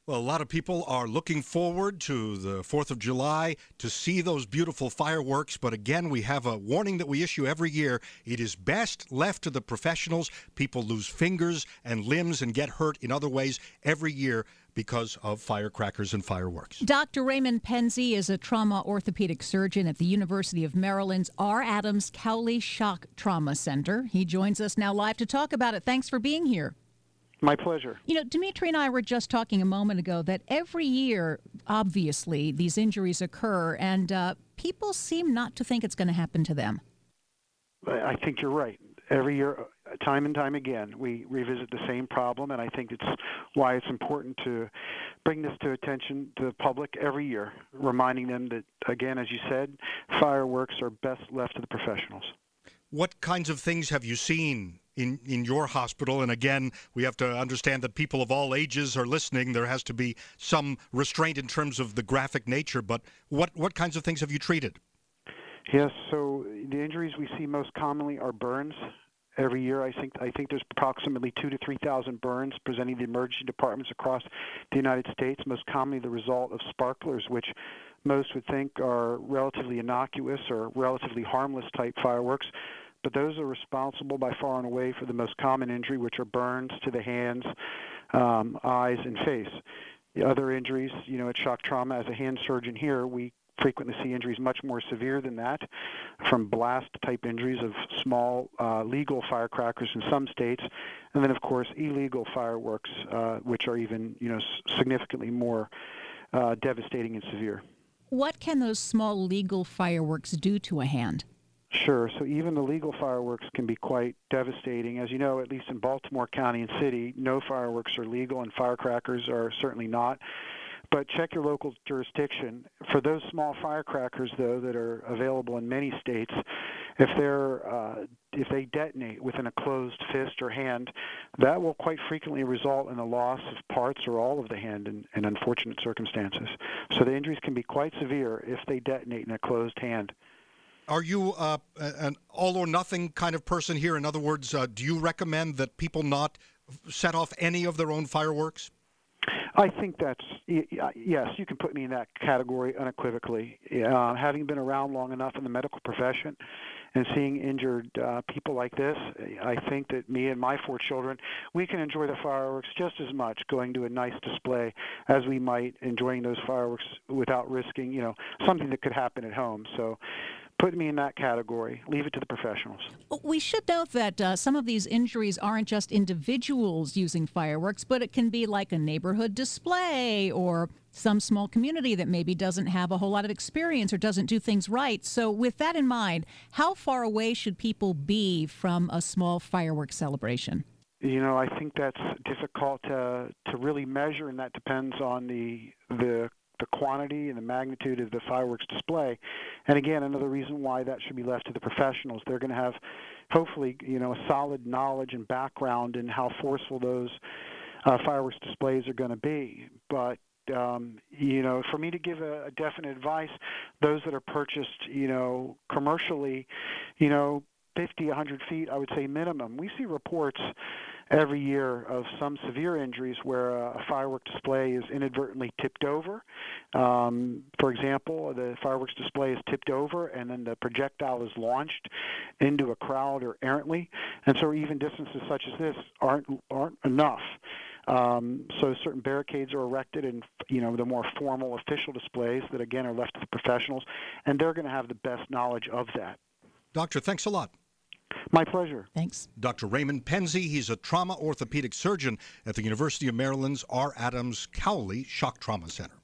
Well, a lot of people are looking forward to the 4th of July to see those beautiful fireworks. But again, we have a warning that we issue every year. It is best left to the professionals. People lose fingers and limbs and get hurt in other ways every year because of firecrackers and fireworks. Dr. Raymond Penzi is a trauma orthopedic surgeon at the University of Maryland's R. Adams Cowley Shock Trauma Center. He joins us now live to talk about it. Thanks for being here. My pleasure. You know, Dimitri and I were just talking a moment ago that every year, obviously, these injuries occur, and people seem not to think it's going to happen to them. I think you're right. Every year, time and time again, we revisit the same problem, and I think it's why it's important to bring this to attention to the public every year, reminding them that, again, as you said, fireworks are best left to the professionals. What kinds of things have you seen in your hospital? And again, we have to understand that people of all ages are listening. There has to be some restraint in terms of the graphic nature, but what kinds of things have you treated? Yes, so the injuries we see most commonly are burns. Every year, I think there's approximately 2,000 to 3,000 burns presenting the emergency departments across the United States, most commonly the result of sparklers, which most would think are relatively innocuous or relatively harmless type fireworks. But those are responsible by far and away for the most common injury, which are burns to the hands, eyes, and face. The other injuries, at shock trauma, as a hand surgeon here, we frequently see injuries much more severe than that, from blast-type injuries of small legal firecrackers in some states, and then, of course, illegal fireworks, which are even, significantly more devastating and severe. What can those small legal fireworks do to a hand? Sure. So even the legal fireworks can be quite devastating. As you know, at least in Baltimore County and City, no fireworks are legal and firecrackers are certainly not. But check your local jurisdiction. For those small firecrackers, though, that are available in many states, if they detonate within a closed fist or hand, that will quite frequently result in the loss of parts or all of the hand in unfortunate circumstances. So the injuries can be quite severe if they detonate in a closed hand. Are you an all-or-nothing kind of person here? In other words, do you recommend that people not set off any of their own fireworks? I think yes, you can put me in that category unequivocally. Having been around long enough in the medical profession and seeing injured people like this, I think that me and my 4 children, we can enjoy the fireworks just as much going to a nice display as we might enjoying those fireworks without risking, something that could happen at home. So put me in that category. Leave it to the professionals. We should note that some of these injuries aren't just individuals using fireworks, but it can be like a neighborhood display or some small community that maybe doesn't have a whole lot of experience or doesn't do things right. So with that in mind, how far away should people be from a small fireworks celebration? I think that's difficult to really measure, and that depends on the quantity and the magnitude of the fireworks display. And again, another reason why that should be left to the professionals. They're going to have, hopefully, a solid knowledge and background in how forceful those fireworks displays are going to be. But, for me to give a definite advice, those that are purchased, commercially, 50, 100 feet, I would say minimum. We see reports every year of some severe injuries where a firework display is inadvertently tipped over. For example, the fireworks display is tipped over and then the projectile is launched into a crowd or errantly. And so even distances such as this aren't enough. So certain barricades are erected in, the more formal official displays that, again, are left to the professionals, and they're going to have the best knowledge of that. Doctor, thanks a lot. My pleasure. Thanks. Dr. Raymond Penzi, he's a trauma orthopedic surgeon at the University of Maryland's R. Adams Cowley Shock Trauma Center.